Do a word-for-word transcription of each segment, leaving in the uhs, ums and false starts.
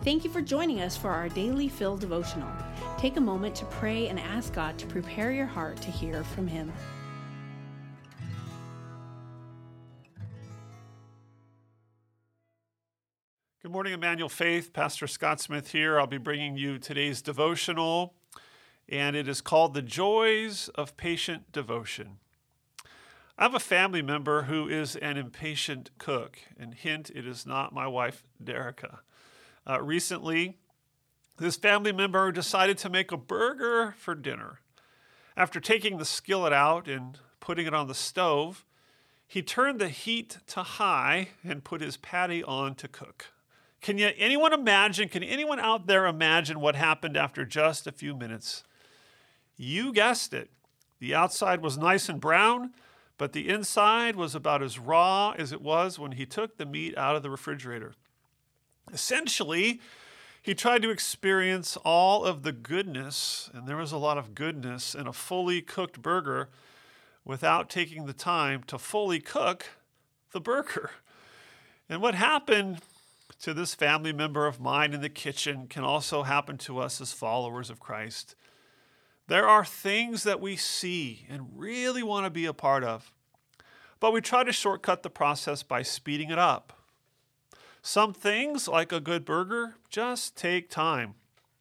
Thank you for joining us for our Daily Fill devotional. Take a moment to pray and ask God to prepare your heart to hear from Him. Good morning, Emmanuel Faith. Pastor Scott Smith here. I'll be bringing you today's devotional, and it is called The Joys of Patient Devotion. I have a family member who is an impatient cook, and hint, it is not my wife, Derica. Uh, recently, this family member decided to make a burger for dinner. After taking the skillet out and putting it on the stove, he turned the heat to high and put his patty on to cook. Can you, anyone imagine, can anyone out there imagine what happened after just a few minutes? You guessed it. The outside was nice and brown, but the inside was about as raw as it was when he took the meat out of the refrigerator. Essentially, he tried to experience all of the goodness, and there was a lot of goodness in a fully cooked burger without taking the time to fully cook the burger. And what happened to this family member of mine in the kitchen can also happen to us as followers of Christ. There are things that we see and really want to be a part of, but we try to shortcut the process by speeding it up. Some things, like a good burger, just take time.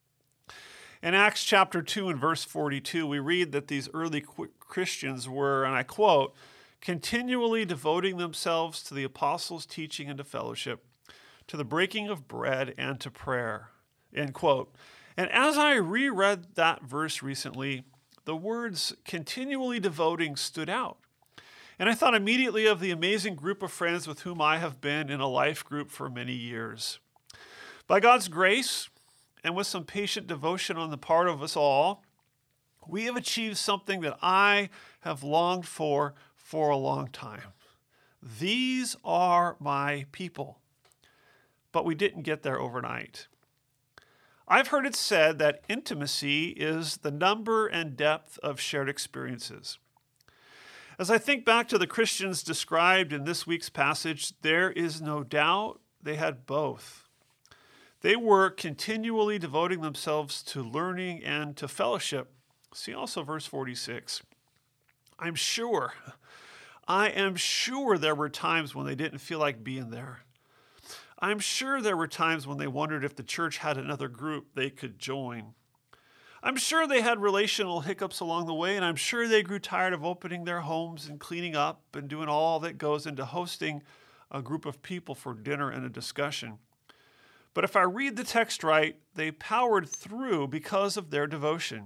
In Acts chapter two and verse forty-two, we read that these early Christians were, and I quote, continually devoting themselves to the apostles' teaching and to fellowship, to the breaking of bread and to prayer, end quote. And as I reread that verse recently, the words continually devoting stood out. And I thought immediately of the amazing group of friends with whom I have been in a life group for many years. By God's grace, and with some patient devotion on the part of us all, we have achieved something that I have longed for for a long time. These are my people. But we didn't get there overnight. I've heard it said that intimacy is the number and depth of shared experiences. As I think back to the Christians described in this week's passage, there is no doubt they had both. They were continually devoting themselves to learning and to fellowship. See also verse forty-six. I'm sure, I am sure there were times when they didn't feel like being there. I'm sure there were times when they wondered if the church had another group they could join. I'm sure they had relational hiccups along the way, and I'm sure they grew tired of opening their homes and cleaning up and doing all that goes into hosting a group of people for dinner and a discussion. But if I read the text right, they powered through because of their devotion.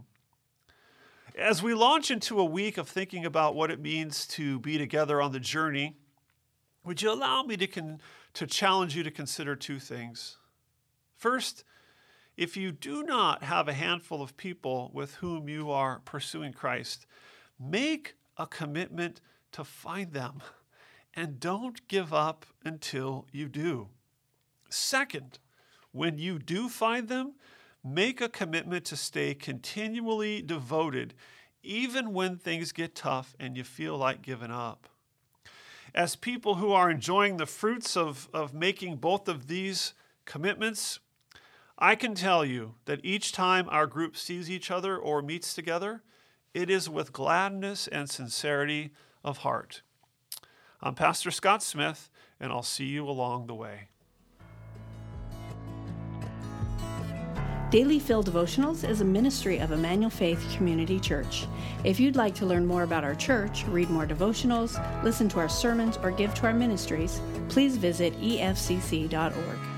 As we launch into a week of thinking about what it means to be together on the journey, would you allow me to, con- to challenge you to consider two things? First, if you do not have a handful of people with whom you are pursuing Christ, make a commitment to find them and don't give up until you do. Second, when you do find them, make a commitment to stay continually devoted, even when things get tough and you feel like giving up. As people who are enjoying the fruits of, of making both of these commitments, I can tell you that each time our group sees each other or meets together, it is with gladness and sincerity of heart. I'm Pastor Scott Smith, and I'll see you along the way. Daily Fill Devotionals is a ministry of Emmanuel Faith Community Church. If you'd like to learn more about our church, read more devotionals, listen to our sermons, or give to our ministries, please visit e f c c dot org.